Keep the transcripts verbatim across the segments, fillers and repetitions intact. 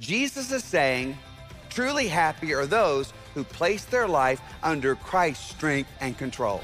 Jesus is saying, truly happy are those who place their life under Christ's strength and control.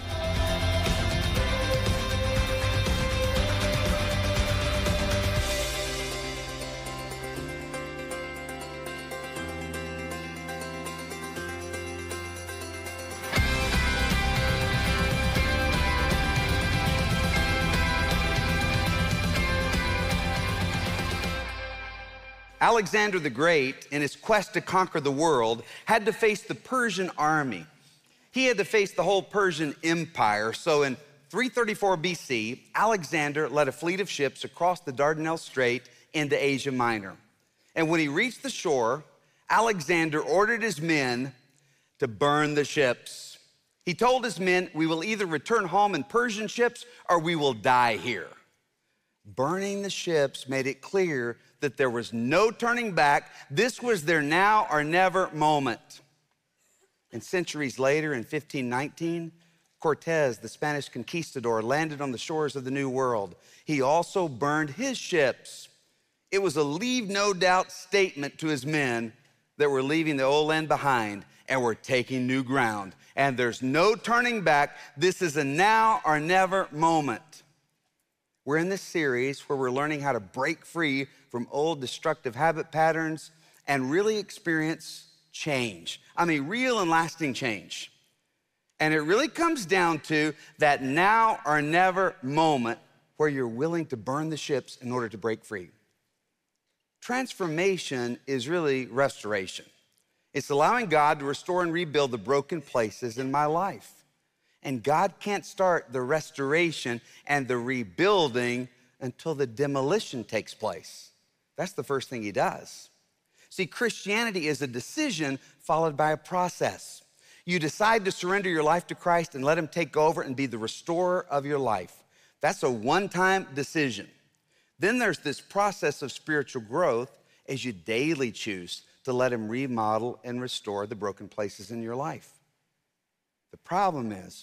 Alexander the Great, in his quest to conquer the world, had to face the Persian army. He had to face the whole Persian Empire. So in three thirty-four B C, Alexander led a fleet of ships across the Dardanelles Strait into Asia Minor. And when he reached the shore, Alexander ordered his men to burn the ships. He told his men, we will either return home in Persian ships or we will die here. Burning the ships made it clear that there was no turning back. This was their now or never moment. And centuries later, in fifteen nineteen, Cortez, the Spanish conquistador, landed on the shores of the New World. He also burned his ships. It was a leave no doubt statement to his men that we're leaving the old land behind and we're taking new ground. And there's no turning back. This is a now or never moment. We're in this series where we're learning how to break free from old destructive habit patterns and really experience change. I mean, real and lasting change. And it really comes down to that now or never moment where you're willing to burn the ships in order to break free. Transformation is really restoration. It's allowing God to restore and rebuild the broken places in my life. And God can't start the restoration and the rebuilding until the demolition takes place. That's the first thing he does. See, Christianity is a decision followed by a process. You decide to surrender your life to Christ and let him take over and be the restorer of your life. That's a one-time decision. Then there's this process of spiritual growth as you daily choose to let him remodel and restore the broken places in your life. The problem is,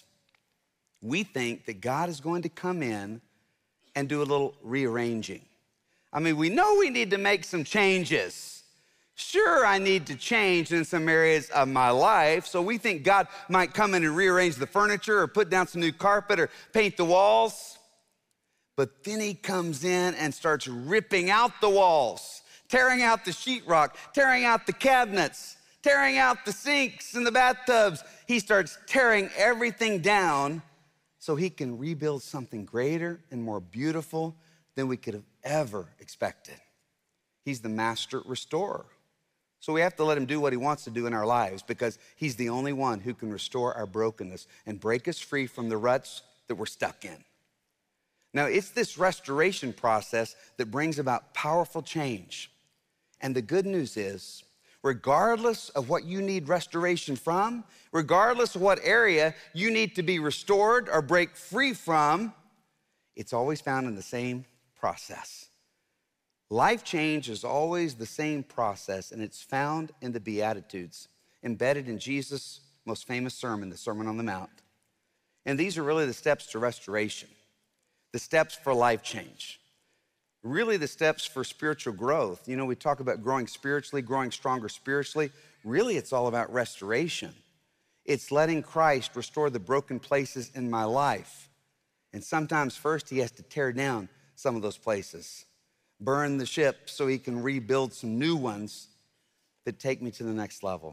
we think that God is going to come in and do a little rearranging. I mean, we know we need to make some changes. Sure, I need to change in some areas of my life, so we think God might come in and rearrange the furniture or put down some new carpet or paint the walls. But then he comes in and starts ripping out the walls, tearing out the sheetrock, tearing out the cabinets, tearing out the sinks and the bathtubs. He starts tearing everything down so he can rebuild something greater and more beautiful than we could have ever expected. He's the master restorer. So we have to let him do what he wants to do in our lives because he's the only one who can restore our brokenness and break us free from the ruts that we're stuck in. Now, it's this restoration process that brings about powerful change. And the good news is, regardless of what you need restoration from, regardless of what area you need to be restored or break free from, it's always found in the same process. Life change is always the same process, and it's found in the Beatitudes, embedded in Jesus' most famous sermon, the Sermon on the Mount. And these are really the steps to restoration, the steps for life change. Really the steps for spiritual growth. You know, we talk about growing spiritually, growing stronger spiritually. Really, it's all about restoration. It's letting Christ restore the broken places in my life. And sometimes first he has to tear down some of those places, burn the ship so he can rebuild some new ones that take me to the next level.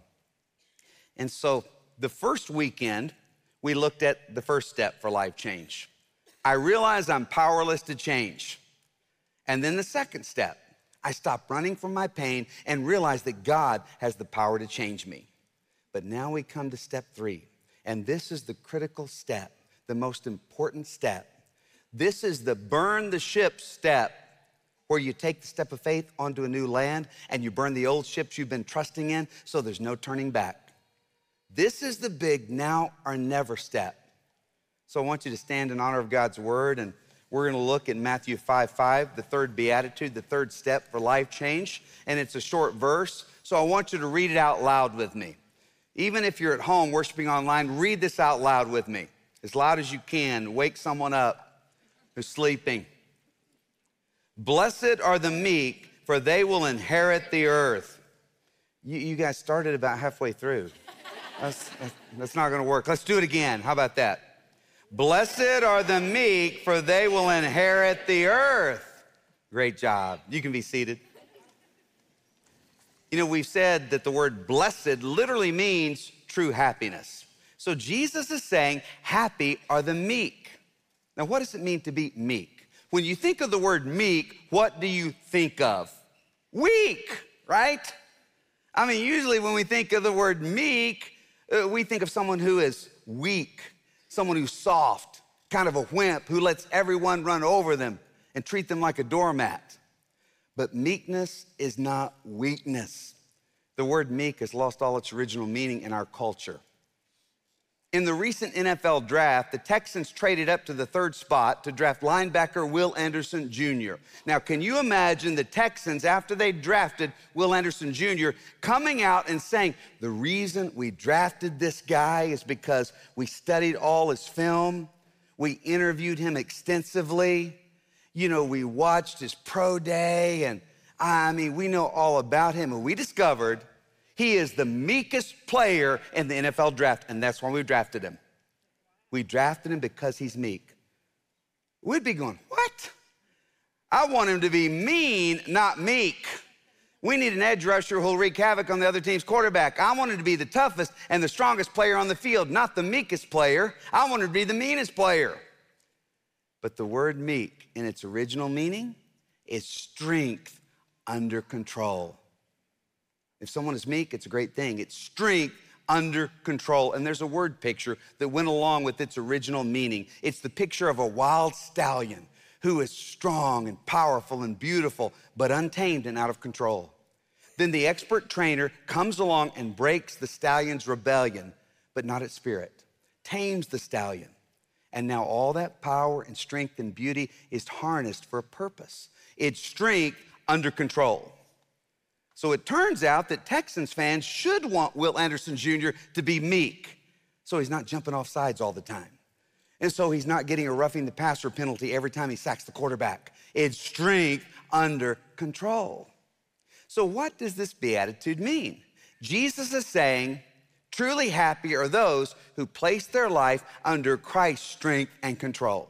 And so the first weekend, we looked at the first step for life change. I realize I'm powerless to change. And then the second step, I stop running from my pain and realize that God has the power to change me. But now we come to step three, and this is the critical step, the most important step. This is the burn the ship step, where you take the step of faith onto a new land and you burn the old ships you've been trusting in so there's no turning back. This is the big now or never step. So I want you to stand in honor of God's word, and we're gonna look at Matthew five five, the third beatitude, the third step for life change, and it's a short verse, so I want you to read it out loud with me. Even if you're at home worshiping online, read this out loud with me, as loud as you can. Wake someone up who's sleeping. Blessed are the meek, for they will inherit the earth. You, you guys started about halfway through. That's, that's, that's not gonna work. Let's do it again. How about that? Blessed are the meek, for they will inherit the earth. Great job. You can be seated. You know, we've said that the word blessed literally means true happiness. So Jesus is saying, happy are the meek. Now, what does it mean to be meek? When you think of the word meek, what do you think of? Weak, right? I mean, usually when we think of the word meek, uh, we think of someone who is weak, someone who's soft, kind of a wimp who lets everyone run over them and treat them like a doormat. But meekness is not weakness. The word meek has lost all its original meaning in our culture. In the recent N F L draft, the Texans traded up to the third spot to draft linebacker Will Anderson Junior Now, can you imagine the Texans, after they drafted Will Anderson Junior, coming out and saying, the reason we drafted this guy is because we studied all his film, we interviewed him extensively, you know, we watched his pro day, and I mean, we know all about him, and we discovered he is the meekest player in the N F L draft, and that's why we drafted him. We drafted him because he's meek. We'd be going, what? I want him to be mean, not meek. We need an edge rusher who'll wreak havoc on the other team's quarterback. I want him to be the toughest and the strongest player on the field, not the meekest player. I want him to be the meanest player. But the word meek, in its original meaning, is strength under control. If someone is meek, it's a great thing. It's strength under control. And there's a word picture that went along with its original meaning. It's the picture of a wild stallion who is strong and powerful and beautiful, but untamed and out of control. Then the expert trainer comes along and breaks the stallion's rebellion, but not its spirit, tames the stallion. And now all that power and strength and beauty is harnessed for a purpose. It's strength under control. So it turns out that Texans fans should want Will Anderson Junior to be meek, so he's not jumping off sides all the time. And so he's not getting a roughing the passer penalty every time he sacks the quarterback. It's strength under control. So what does this beatitude mean? Jesus is saying, truly happy are those who place their life under Christ's strength and control.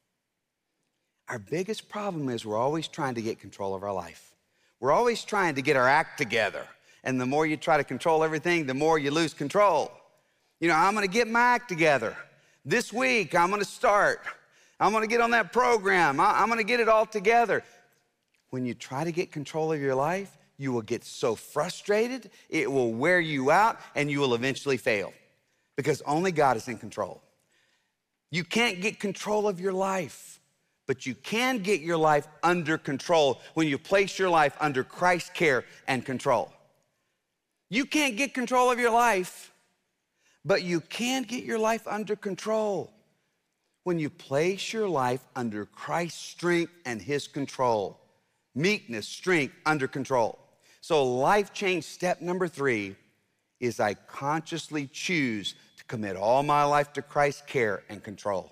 Our biggest problem is we're always trying to get control of our life. We're always trying to get our act together. And the more you try to control everything, the more you lose control. You know, I'm gonna get my act together. This week, I'm gonna start. I'm gonna get on that program. I'm gonna get it all together. When you try to get control of your life, you will get so frustrated, it will wear you out, and you will eventually fail. Because only God is in control. You can't get control of your life. But you can get your life under control when you place your life under Christ's care and control. You can't get control of your life, but you can get your life under control when you place your life under Christ's strength and his control. Meekness, strength, under control. So life change step number three is I consciously choose to commit all my life to Christ's care and control.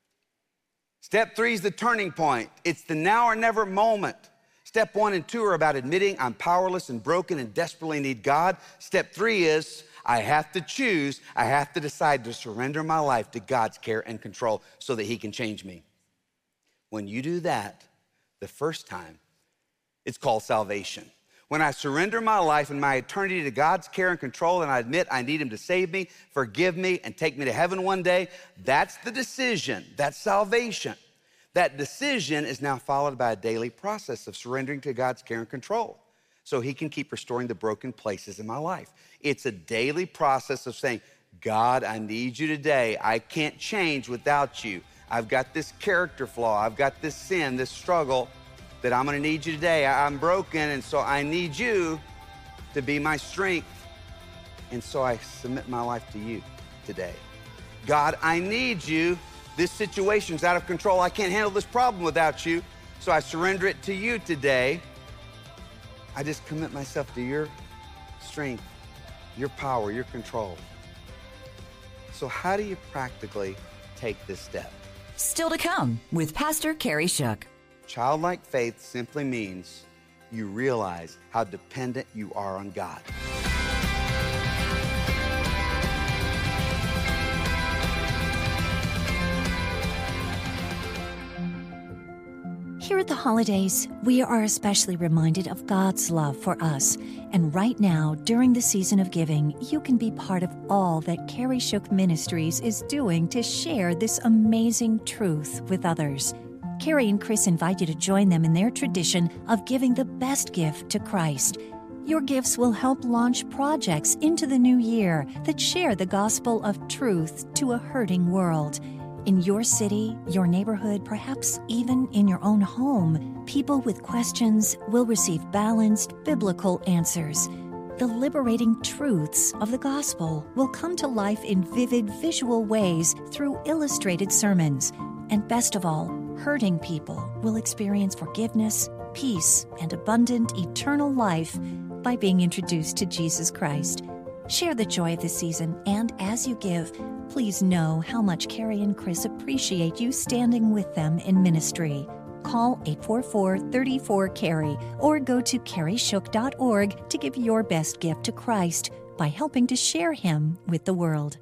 Step three is the turning point. It's the now or never moment. Step one and two are about admitting I'm powerless and broken and desperately need God. Step three is I have to choose, I have to decide to surrender my life to God's care and control so that he can change me. When you do that the first time, it's called salvation. When I surrender my life and my eternity to God's care and control and I admit I need him to save me, forgive me, and take me to heaven one day, that's the decision. That's salvation. That decision is now followed by a daily process of surrendering to God's care and control so he can keep restoring the broken places in my life. It's a daily process of saying, God, I need you today. I can't change without you. I've got this character flaw. I've got this sin, this struggle that I'm gonna need you today. I'm broken, and so I need you to be my strength. And so I submit my life to you today. God, I need you. This situation's out of control. I can't handle this problem without you. So I surrender it to you today. I just commit myself to your strength, your power, your control. So how do you practically take this step? Still to come with Pastor Kerry Shook. Childlike faith simply means you realize how dependent you are on God. Here at the holidays, we are especially reminded of God's love for us. And right now, during the season of giving, you can be part of all that Carrie Shook Ministries is doing to share this amazing truth with others. Carrie and Chris invite you to join them in their tradition of giving the best gift to Christ. Your gifts will help launch projects into the new year that share the gospel of truth to a hurting world. In your city, your neighborhood, perhaps even in your own home, people with questions will receive balanced, biblical answers. The liberating truths of the gospel will come to life in vivid visual ways through illustrated sermons. And best of all, hurting people will experience forgiveness, peace, and abundant eternal life by being introduced to Jesus Christ. Share the joy of the season, and as you give, please know how much Carrie and Chris appreciate you standing with them in ministry. Call eight four four, three four, Carrie or go to carrie shook dot org to give your best gift to Christ by helping to share Him with the world.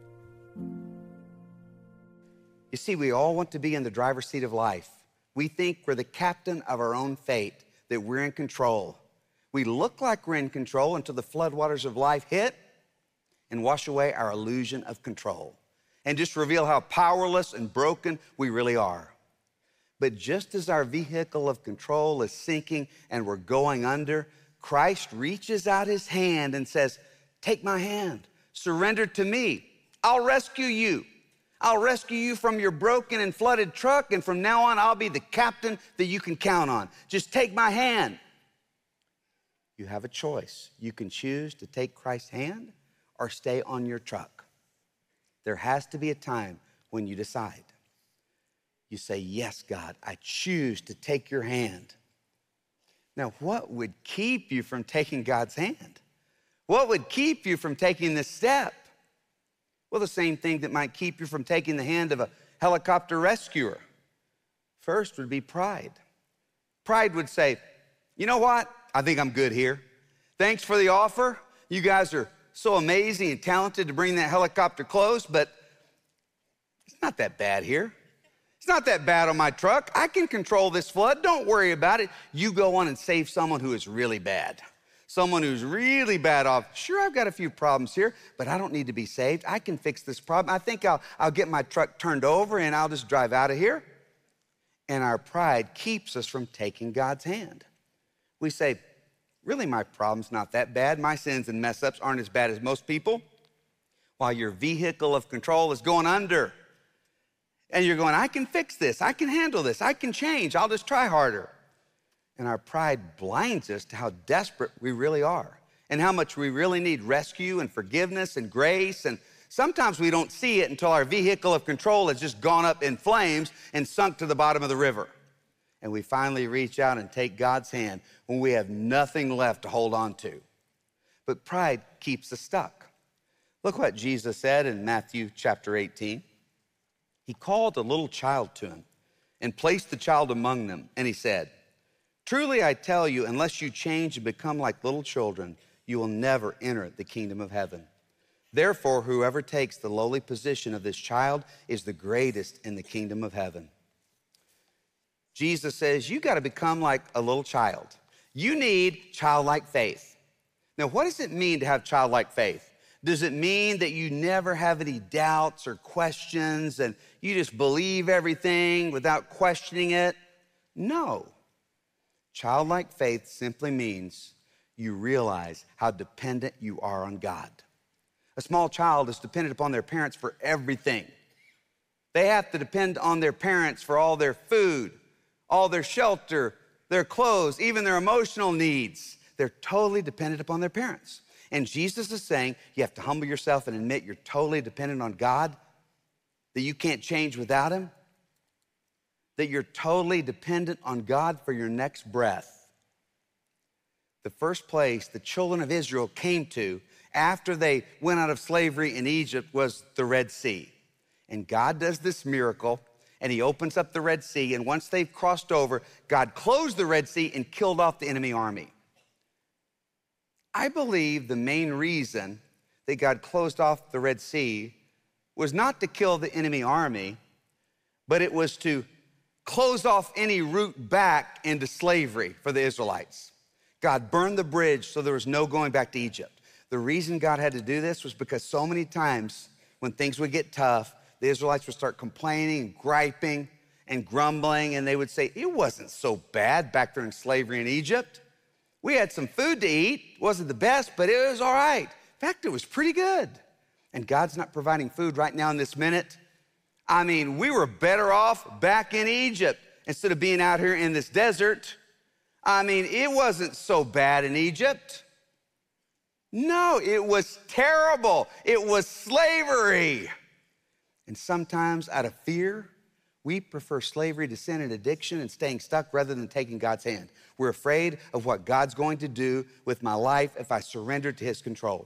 You see, we all want to be in the driver's seat of life. We think we're the captain of our own fate, that we're in control. We look like we're in control until the floodwaters of life hit and wash away our illusion of control and just reveal how powerless and broken we really are. But just as our vehicle of control is sinking and we're going under, Christ reaches out His hand and says, "Take my hand, surrender to me. I'll rescue you. I'll rescue you from your broken and flooded truck, and from now on, I'll be the captain that you can count on. Just take my hand." You have a choice. You can choose to take Christ's hand or stay on your truck. There has to be a time when you decide. You say, "Yes, God, I choose to take your hand." Now, what would keep you from taking God's hand? What would keep you from taking this step? Well, the same thing that might keep you from taking the hand of a helicopter rescuer. First would be pride. Pride would say, "You know what? I think I'm good here. Thanks for the offer. You guys are so amazing and talented to bring that helicopter close, but it's not that bad here. It's not that bad on my truck. I can control this flood. Don't worry about it. You go on and save someone who is really bad. Someone who's really bad off. Sure, I've got a few problems here, but I don't need to be saved. I can fix this problem. I think I'll, I'll get my truck turned over and I'll just drive out of here." And our pride keeps us from taking God's hand. We say, "Really, my problem's not that bad. My sins and mess ups aren't as bad as most people," while your vehicle of control is going under. And you're going, "I can fix this. I can handle this. I can change. I'll just try harder." And our pride blinds us to how desperate we really are and how much we really need rescue and forgiveness and grace. And sometimes we don't see it until our vehicle of control has just gone up in flames and sunk to the bottom of the river. And we finally reach out and take God's hand when we have nothing left to hold on to. But pride keeps us stuck. Look what Jesus said in Matthew chapter eighteen. He called a little child to him and placed the child among them. And he said, "Truly I tell you, unless you change and become like little children, you will never enter the kingdom of heaven. Therefore, whoever takes the lowly position of this child is the greatest in the kingdom of heaven." Jesus says, you got to become like a little child. You need childlike faith. Now, what does it mean to have childlike faith? Does it mean that you never have any doubts or questions and you just believe everything without questioning it? No. Childlike faith simply means you realize how dependent you are on God. A small child is dependent upon their parents for everything. They have to depend on their parents for all their food, all their shelter, their clothes, even their emotional needs. They're totally dependent upon their parents. And Jesus is saying you have to humble yourself and admit you're totally dependent on God, that you can't change without Him, that you're totally dependent on God for your next breath. The first place the children of Israel came to after they went out of slavery in Egypt was the Red Sea. And God does this miracle, and He opens up the Red Sea, and once they've crossed over, God closed the Red Sea and killed off the enemy army. I believe the main reason that God closed off the Red Sea was not to kill the enemy army, but it was to close off any route back into slavery for the Israelites. God burned the bridge so there was no going back to Egypt. The reason God had to do this was because so many times when things would get tough, the Israelites would start complaining and griping and grumbling, and they would say, it wasn't so bad back there in slavery in Egypt. We had some food to eat. It wasn't the best, but it was all right. In fact, it was pretty good. And God's not providing food right now in this minute. I mean, we were better off back in Egypt instead of being out here in this desert. I mean, it wasn't so bad in Egypt. No, it was terrible. It was slavery. And sometimes out of fear, we prefer slavery to sin and addiction and staying stuck rather than taking God's hand. We're afraid of what God's going to do with my life if I surrender to his control.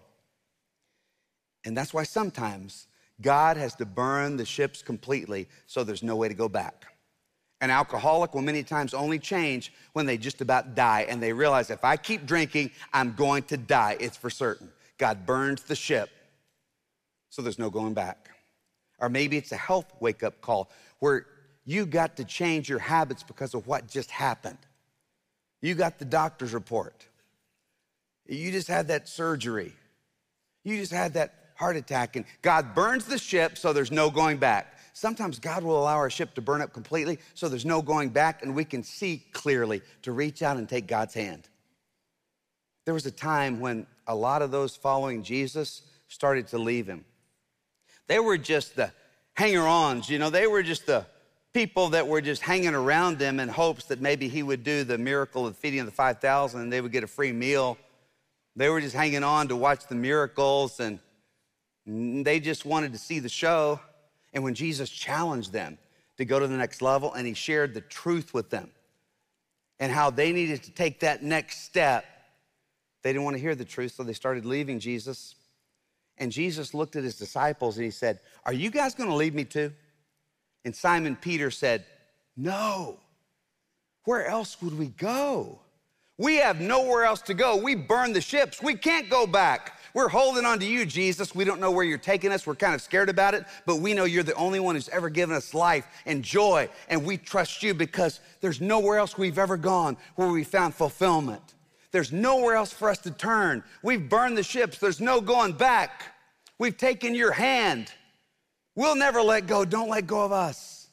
And that's why sometimes God has to burn the ships completely so there's no way to go back. An alcoholic will many times only change when they just about die and they realize if I keep drinking, I'm going to die. It's for certain. God burns the ship so there's no going back. Or maybe it's a health wake-up call where you got to change your habits because of what just happened. You got the doctor's report. You just had that surgery. You just had that heart attack, and God burns the ship so there's no going back. Sometimes God will allow our ship to burn up completely so there's no going back and we can see clearly to reach out and take God's hand. There was a time when a lot of those following Jesus started to leave him. They were just the hanger-ons, you know, they were just the people that were just hanging around him in hopes that maybe he would do the miracle of feeding the five thousand and they would get a free meal. They were just hanging on to watch the miracles, and they just wanted to see the show. And when Jesus challenged them to go to the next level and he shared the truth with them and how they needed to take that next step, they didn't want to hear the truth, so they started leaving Jesus. And Jesus looked at his disciples and he said, are you guys going to leave me too? And Simon Peter said, no. Where else would we go? We have nowhere else to go. We burned the ships. We can't go back. We're holding on to you, Jesus. We don't know where you're taking us. We're kind of scared about it, but we know you're the only one who's ever given us life and joy, and we trust you because there's nowhere else we've ever gone where we found fulfillment. There's nowhere else for us to turn. We've burned the ships. There's no going back. We've taken your hand. We'll never let go. Don't let go of us.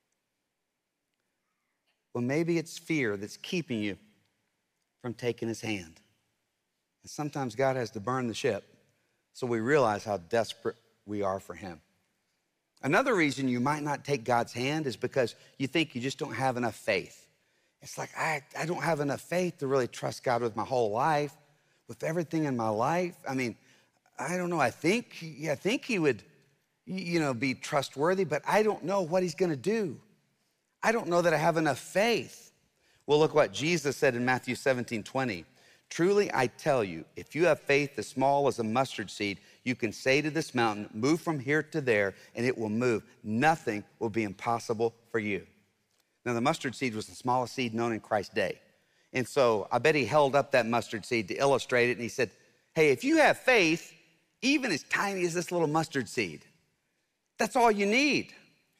Well, maybe it's fear that's keeping you from taking his hand. And sometimes God has to burn the ship so we realize how desperate we are for him. Another reason you might not take God's hand is because you think you just don't have enough faith. It's like, I, I don't have enough faith to really trust God with my whole life, with everything in my life. I mean, I don't know. I think, I think he would, you know, be trustworthy, but I don't know what he's going to do. I don't know that I have enough faith. Well, look what Jesus said in Matthew seventeen twenty. Truly, I tell you, if you have faith as small as a mustard seed, you can say to this mountain, move from here to there, and it will move. Nothing will be impossible for you. Now, the mustard seed was the smallest seed known in Christ's day. And so I bet he held up that mustard seed to illustrate it, and he said, hey, if you have faith, even as tiny as this little mustard seed, that's all you need.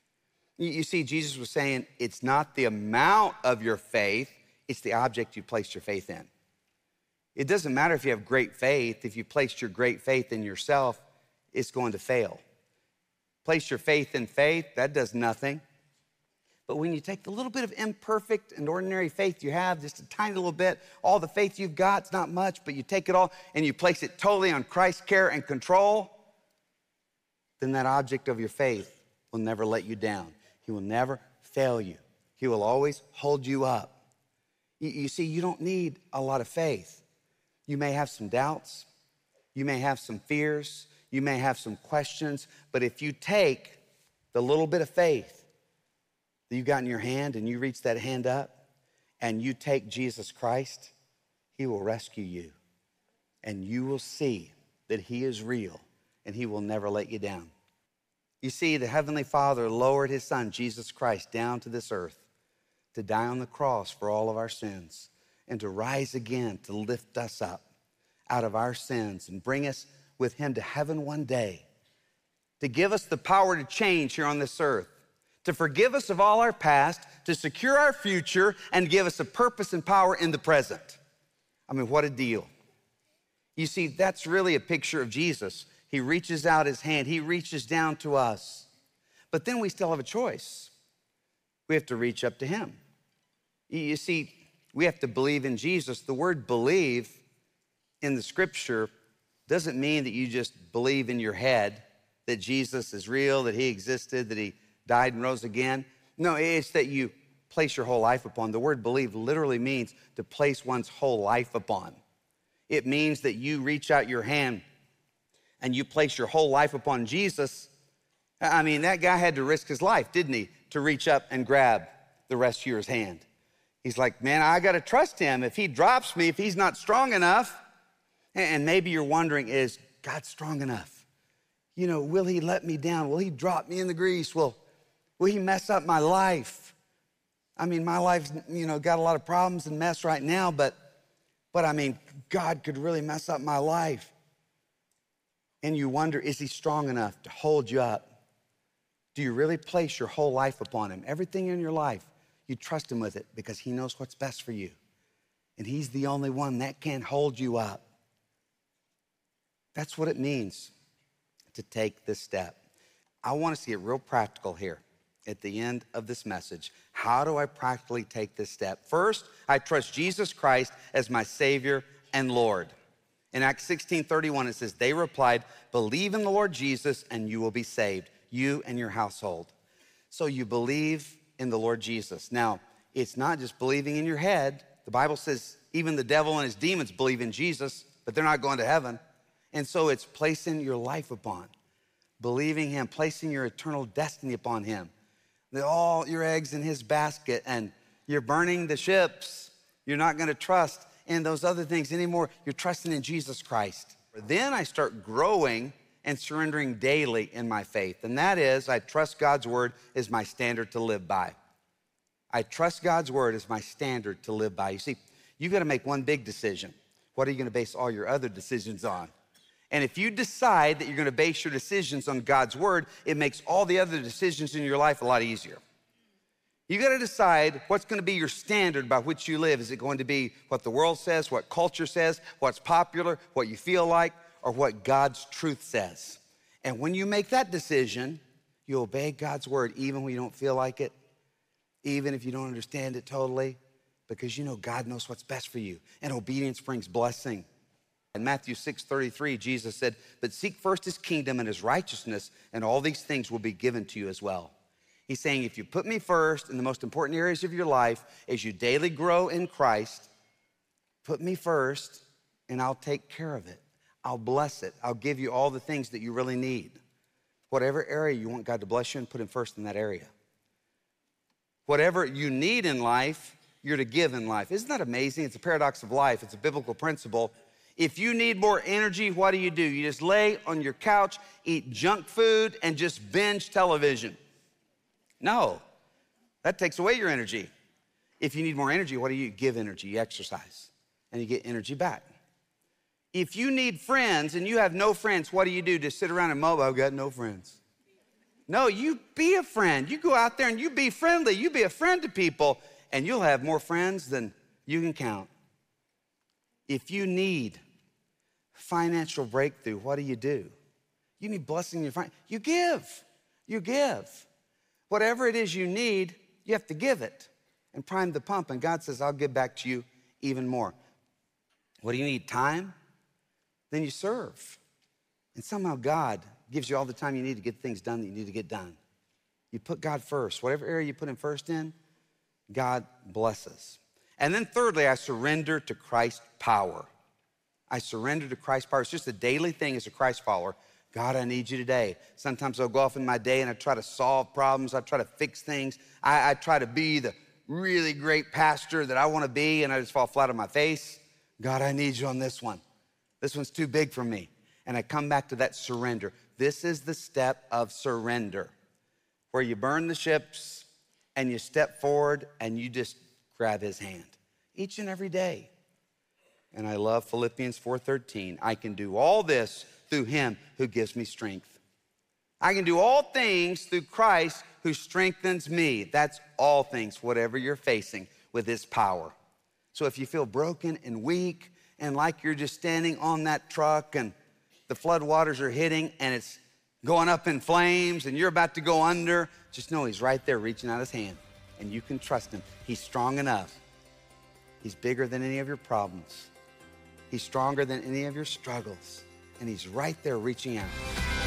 You see, Jesus was saying it's not the amount of your faith, it's the object you placed your faith in. It doesn't matter if you have great faith. If you placed your great faith in yourself, it's going to fail. Place your faith in faith, that does nothing. But when you take the little bit of imperfect and ordinary faith you have, just a tiny little bit, all the faith you've got, it's not much, but you take it all and you place it totally on Christ's care and control, then that object of your faith will never let you down. He will never fail you. He will always hold you up. You, you see, you don't need a lot of faith. You may have some doubts. You may have some fears. You may have some questions. But if you take the little bit of faith that you've got in your hand and you reach that hand up and you take Jesus Christ, he will rescue you. And you will see that he is real and he will never let you down. You see, the Heavenly Father lowered his Son, Jesus Christ, down to this earth to die on the cross for all of our sins and to rise again to lift us up. out of our sins and bring us with him to heaven one day, to give us the power to change here on this earth, to forgive us of all our past, to secure our future, and give us a purpose and power in the present. I mean, what a deal. You see, that's really a picture of Jesus. He reaches out his hand. He reaches down to us. But then we still have a choice. We have to reach up to him. You see, we have to believe in Jesus. The word believe in the scripture doesn't mean that you just believe in your head that Jesus is real, that he existed, that he died and rose again. No, it's that you place your whole life upon. The word believe literally means to place one's whole life upon. It means that you reach out your hand and you place your whole life upon Jesus. I mean, that guy had to risk his life, didn't he, to reach up and grab the rescuer's hand. He's like, man, I got to trust him. If he drops me, if he's not strong enough, and maybe you're wondering, is God strong enough? You know, will he let me down? Will he drop me in the grease? Will, will he mess up my life? I mean, my life's, you know, got a lot of problems and mess right now, but, but I mean, God could really mess up my life. And you wonder, is he strong enough to hold you up? Do you really place your whole life upon him? Everything in your life, you trust him with it because he knows what's best for you. And he's the only one that can hold you up. That's what it means to take this step. I want to see it real practical here at the end of this message. How do I practically take this step? First, I trust Jesus Christ as my Savior and Lord. In Acts sixteen thirty-one, it says, they replied, believe in the Lord Jesus and you will be saved, you and your household. So you believe in the Lord Jesus. Now, it's not just believing in your head. The Bible says even the devil and his demons believe in Jesus, but they're not going to heaven. And so it's placing your life upon, believing him, placing your eternal destiny upon him. All your eggs in his basket, and you're burning the ships. You're not going to trust in those other things anymore. You're trusting in Jesus Christ. Then I start growing and surrendering daily in my faith. And that is, I trust God's word is my standard to live by. I trust God's word as my standard to live by. You see, you got to make one big decision. What are you going to base all your other decisions on? And if you decide that you're going to base your decisions on God's word, it makes all the other decisions in your life a lot easier. You got to decide what's going to be your standard by which you live. Is it going to be what the world says, what culture says, what's popular, what you feel like, or what God's truth says? And when you make that decision, you obey God's word even when you don't feel like it, even if you don't understand it totally, because you know God knows what's best for you. And obedience brings blessing. In Matthew six thirty-three, Jesus said, but seek first his kingdom and his righteousness, and all these things will be given to you as well. He's saying, if you put me first in the most important areas of your life, as you daily grow in Christ, put me first and I'll take care of it. I'll bless it. I'll give you all the things that you really need. Whatever area you want God to bless you in, put him first in that area. Whatever you need in life, you're to give in life. Isn't that amazing? It's a paradox of life. It's a biblical principle. If you need more energy, what do you do? You just lay on your couch, eat junk food, and just binge television. No, that takes away your energy. If you need more energy, what do you give energy? You exercise, and you get energy back. If you need friends and you have no friends, what do you do? Just sit around and mope, I've got no friends. No, you be a friend. You go out there and you be friendly. You be a friend to people, and you'll have more friends than you can count. If you need financial breakthrough, what do you do? You need blessing in your finances. You give. You give. Whatever it is you need, you have to give it and prime the pump. And God says, I'll give back to you even more. What do you need? Time? Then you serve. And somehow God gives you all the time you need to get things done that you need to get done. You put God first. Whatever area you put him first in, God blesses. And then thirdly, I surrender to Christ's power. I surrender to Christ's power. It's just a daily thing as a Christ follower. God, I need you today. Sometimes I'll go off in my day and I try to solve problems. I try to fix things. I, I try to be the really great pastor that I want to be, and I just fall flat on my face. God, I need you on this one. This one's too big for me. And I come back to that surrender. This is the step of surrender, where you burn the ships and you step forward and you just grab his hand each and every day. And I love Philippians four thirteen. I can do all this through him who gives me strength. I can do all things through Christ who strengthens me. That's all things, whatever you're facing, with his power. So if you feel broken and weak and like you're just standing on that truck and the floodwaters are hitting and it's going up in flames and you're about to go under, just know he's right there reaching out his hand and you can trust him. He's strong enough. He's bigger than any of your problems. He's stronger than any of your struggles. And he's right there reaching out.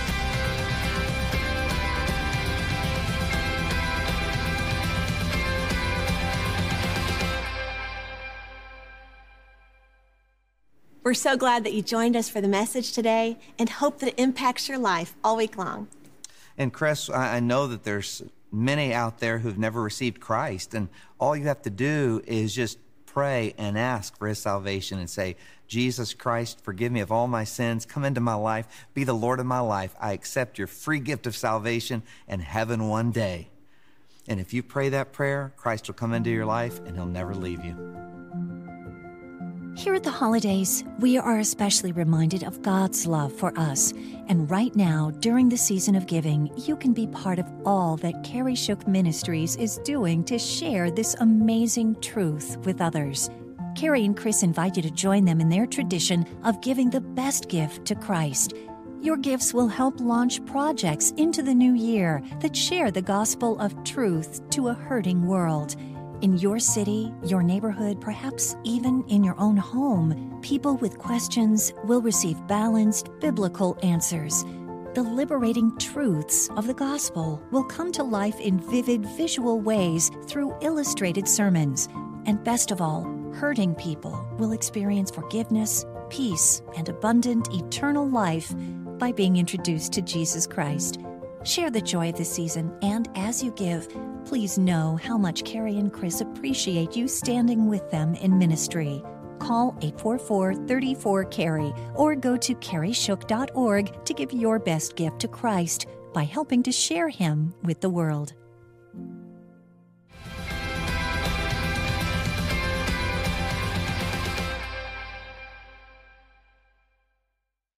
We're so glad that you joined us for the message today and hope that it impacts your life all week long. And Chris, I know that there's many out there who've never received Christ, and all you have to do is just pray and ask for his salvation and say, Jesus Christ, forgive me of all my sins. Come into my life. Be the Lord of my life. I accept your free gift of salvation and heaven one day. And if you pray that prayer, Christ will come into your life and he'll never leave you. Here at the holidays, we are especially reminded of God's love for us. And right now, during the season of giving, you can be part of all that Carrie Shook Ministries is doing to share this amazing truth with others. Carrie and Chris invite you to join them in their tradition of giving the best gift to Christ. Your gifts will help launch projects into the new year that share the gospel of truth to a hurting world. In your city, your neighborhood, perhaps even in your own home, people with questions will receive balanced biblical answers. The liberating truths of the gospel will come to life in vivid visual ways through illustrated sermons. And best of all, hurting people will experience forgiveness, peace, and abundant eternal life by being introduced to Jesus Christ. Share the joy of this season, and as you give, please know how much Carrie and Chris appreciate you standing with them in ministry. Call eight four four, three four, Carrie or go to carrie shook dot org to give your best gift to Christ by helping to share him with the world.